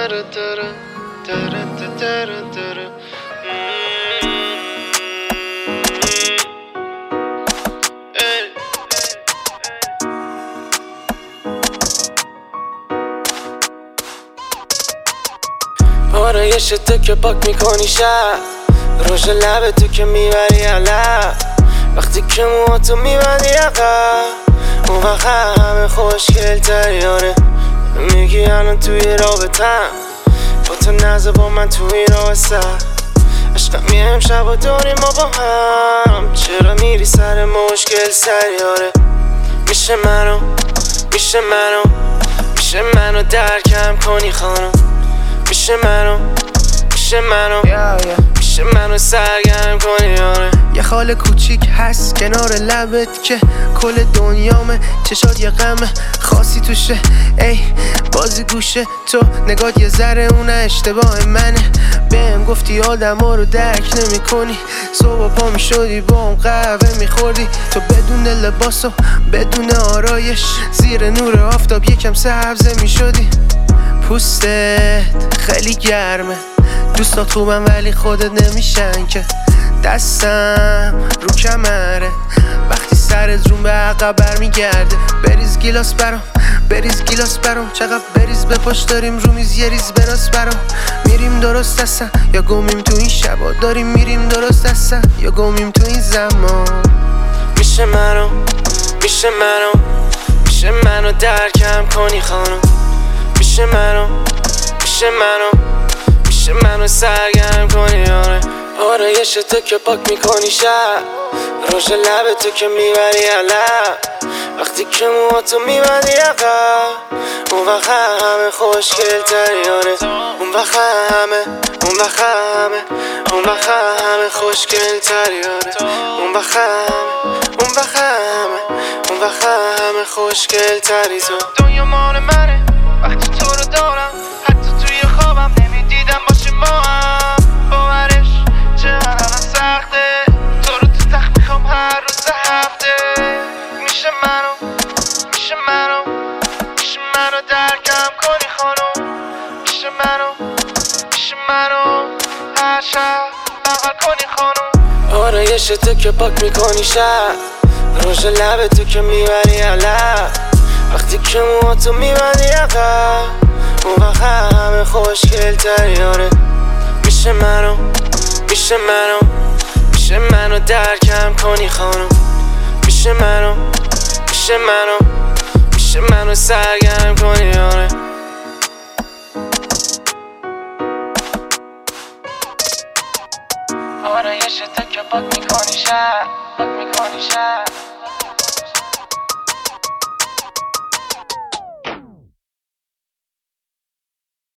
آرایش تو که پاک میکنی شب، روش لب تو که میبری علب، وقتی که موهاتو میبندی عقب، اون وقت همه خوشگل تری. آره میگی الان توی رابطم، با تو نزه با من توی رابطه. عشقم یه امشب و داریم ما با هم، چرا میری سر مشکل سری؟ آره میشه منو درکم کنی خانم، میشه منو سرگرم کنی. آره یه خال کوچیک هست کنار لبت که کل دنیامه، چشات یه غمه خاصی توشه، ای بازی گوشه تو نگات یه ذره اونه اشتباه منه. بهم گفتی آدما رو درک نمی کنی، صبح پا می شدی با اون قهوه می خوردی، تو بدون لباس و بدون آرایش زیر نور آفتاب یکم سبزه می شدی. پوستت خیلی گرمه، دوستات خوبم ولی خودت نمیشن که. دستم رو کمره وقتی سرت روم به عقب برمیگرده. بریز گیلاس برام چقدر بریز به پاش داریم رو میز یه ریز براس برام. میریم درست هستن یا گمیم تو این شبا، داریم میریم درست هستن یا گمیم تو این زمان. میشه منو درکم کنی خانم، میشه منو سرگرم کنی. آره آرایش تو که پاک میکنی شب، روش لب تو که میبری علب، وقتی که موهاتو میبندی عقب، اون وقت همه خوشگل تری. آره اون وقت همه خوشگل تری. آره اون وقت همه خوشگل تری. تو دنیا مال منه وقتی تو رو دارم، حتی توی خوابم نمیدیدم باشه ما هم. باورش چقدر سخته، تو رو تو تخت میخوام هر روز هفته. میشه منو درکم کنی خانم، میشه منو هر شب بغل کنی خانم. آرایش تو که پاک میکنی شب، روش لب تو که میبری علب، وقتی که موهاتو میبندی عقب، اون وقت همه خوشگل تری. آره میشه منو درکم کنی خانم، میشه منو سرگرم کنی. آره آرایش تو که پاک میکنی شب